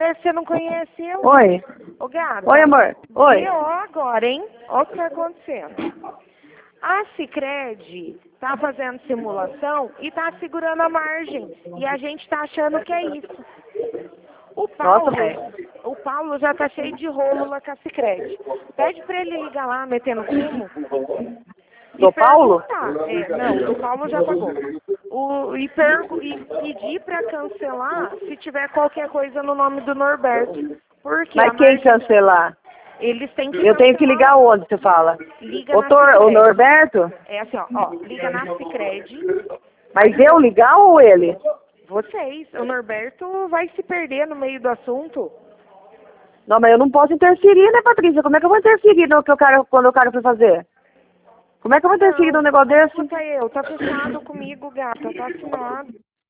Você não conheceu? Oi. Ô, gata. Oi, amor. Oi. Ó agora, hein? Olha o que tá acontecendo. A Sicredi tá fazendo simulação e tá segurando a margem. E a gente tá achando que é isso. O Paulo, Nossa, velho. o Paulo já tá cheio de rolo lá com a Sicredi. Pede pra ele ligar lá, metendo fumo. Do Paulo? Não, o Paulo já pagou. E pedir para cancelar se tiver qualquer coisa no nome do Norberto. Porque Mas quem cancelar? Eles têm que Eu tenho que cancelar. ligar onde, você fala? Liga O na Sicredi. Norberto? É assim, ó, liga na Sicredi. Mas eu ligar ou ele? Vocês. O Norberto vai se perder no meio do assunto. Não, mas eu não posso interferir, né, Patrícia? Como é que eu vou interferir no que eu quero, quando o cara for fazer? Como é que eu vou interferir num negócio desse? Escuta tá fechado comigo, gata, tá assinado.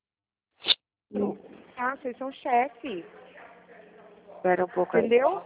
Ah, vocês são chefe. Espera um pouco aí. Entendeu?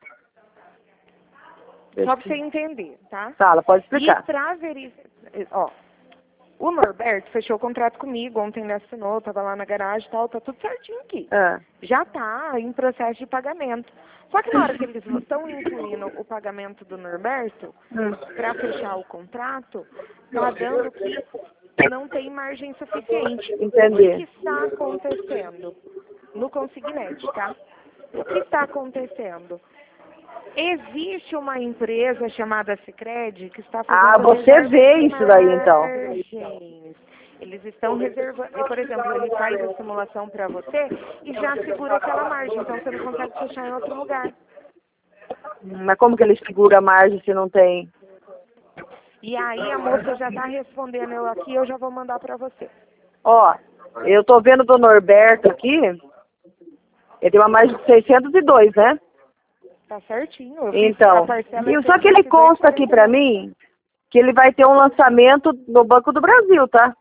Só pra você entender, tá? Fala, pode explicar. E pra verificar, ó, o Norberto fechou o contrato comigo, ontem ele assinou, tava lá na garagem e tal, tá tudo certinho aqui. Já tá em processo de pagamento. Só que na hora que eles estão incluindo o pagamento do Norberto, para fechar o contrato, tá dando que não tem margem suficiente. Entendi. O que está acontecendo? No Consignet, tá? O que está acontecendo? Existe uma empresa chamada Sicredi que está fazendo você vê isso daí, então. margens. Eles estão reservando, por exemplo, ele faz a simulação para você e já segura aquela margem, então você não consegue fechar em outro lugar. Mas como que ele segura a margem se não tem? E aí a moça já está respondendo eu aqui, eu já vou mandar para você. Ó, eu tô vendo do Norberto aqui, ele tem uma margem de 602, né? Tá certinho. Então, só que ele consta aqui pra mim que ele vai ter um lançamento no Banco do Brasil, tá?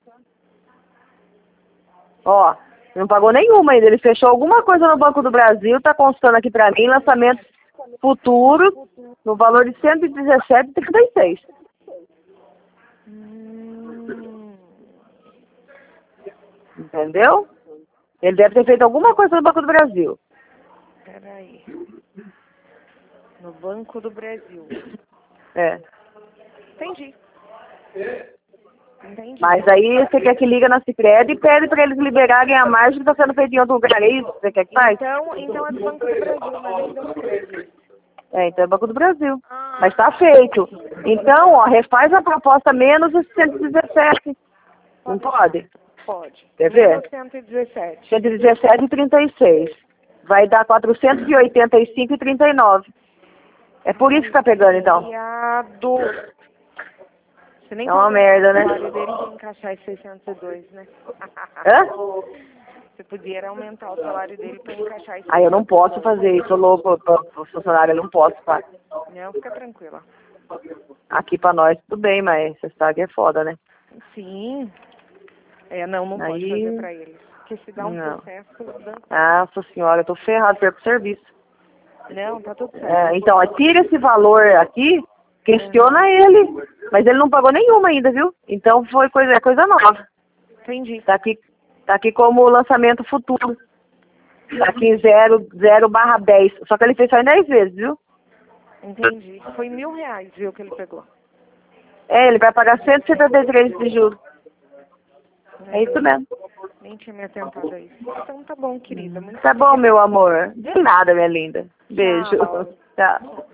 Ó, não pagou nenhuma ainda. Ele fechou alguma coisa no Banco do Brasil, tá constando aqui pra mim, lançamento futuro no valor de 117,36. Entendeu? Ele deve ter feito alguma coisa no Banco do Brasil. Peraí. No Banco do Brasil. Entendi. Mas aí você quer que liga na Sicredi e pede para eles liberarem a margem que está sendo feita em outro lugar, é isso que você quer que faz? Então é do Banco do Brasil, não é nem da Sicredi. Então é Banco do Brasil. Mas está feito. Então, ó, refaz a proposta menos os 117. Não pode? Pode. Quer ver? 117. 117,36. Vai dar 485,39. É por isso que tá pegando, então. Você nem é uma merda, né? O salário dele ia encaixar em 602, né? Hã? Você podia aumentar o salário dele para encaixar em 602. Eu não posso fazer isso, louco, pro funcionário, eu não posso, pai. Não, fica tranquila. Aqui pra nós tudo bem, mas essa cidade é foda, né? Sim. Não pode fazer pra eles. Porque se dá um processo... Nossa senhora, eu tô ferrado, perco o serviço. Não, tá tudo certo. Então, tira esse valor aqui, questiona ele. Mas ele não pagou nenhuma ainda, viu? Então foi coisa nova. Entendi. Tá aqui como lançamento futuro. Tá aqui 0/10. Só que ele fez só em 10 vezes, viu? Entendi. Foi R$1.000, viu, que ele pegou. Ele vai pagar 173 de juros. É isso mesmo. Nem tinha me atentado a isso. Então tá bom, querida. Muito Tá bom, meu amor. De nada, minha linda. Beijo. Tchau.